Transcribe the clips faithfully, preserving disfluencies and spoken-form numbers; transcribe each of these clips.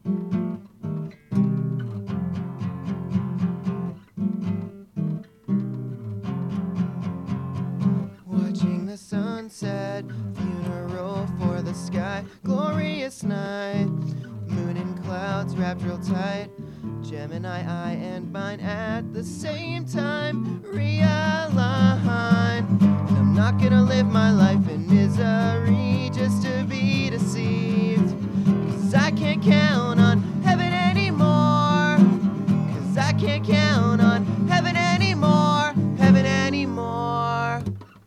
Watching the sunset, funeral for the sky, glorious night, moon and clouds wrapped real tight, Gemini eye and mine at the same time, realign. And I'm not gonna live my life in misery just to be deceived, 'cause I can't count on heaven anymore, 'cause I can't count on heaven anymore, heaven anymore.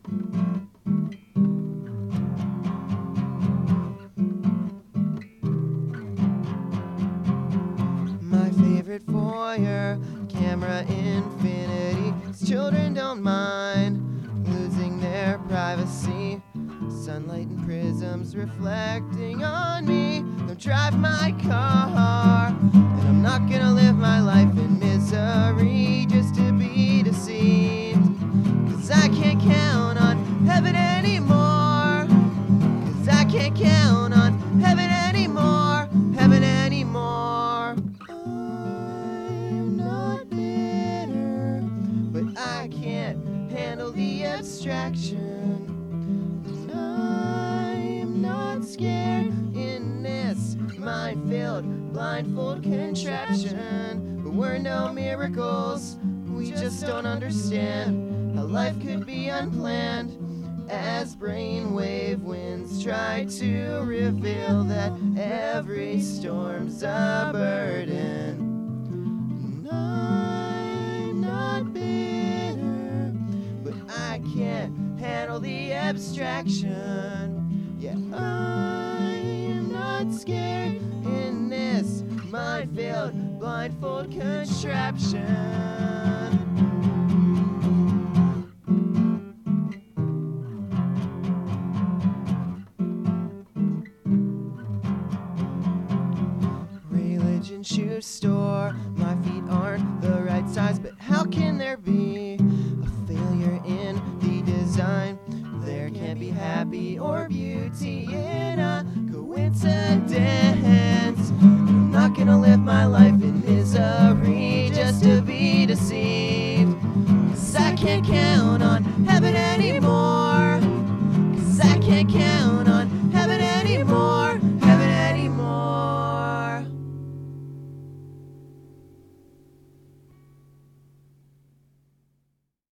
My favorite foyer, camera infinity, 'cause children don't mind losing their privacy. Sunlight and prisms reflecting on me. Don't drive my car, and I'm not gonna live my life in misery just to be deceived, 'cause I can't count on heaven anymore, 'cause I can't count on heaven anymore, heaven anymore. I'm not bitter, but I can't handle the abstraction. I'm not scared in this mind-filled blindfold contraption, but we're no miracles. We just don't understand how life could be unplanned, as brainwave winds try to reveal that every storm's a burden. And I'm not bitter, but I can't handle the abstraction. Yeah, I'm not scared in this mind-filled blindfold contraption. Religion shoe store, my feet aren't the right size, but how can there be a failure in the design? There can't be happy or beauty in a coincidence. I'm not gonna live my life in misery just to be deceived, 'cause I can't count on heaven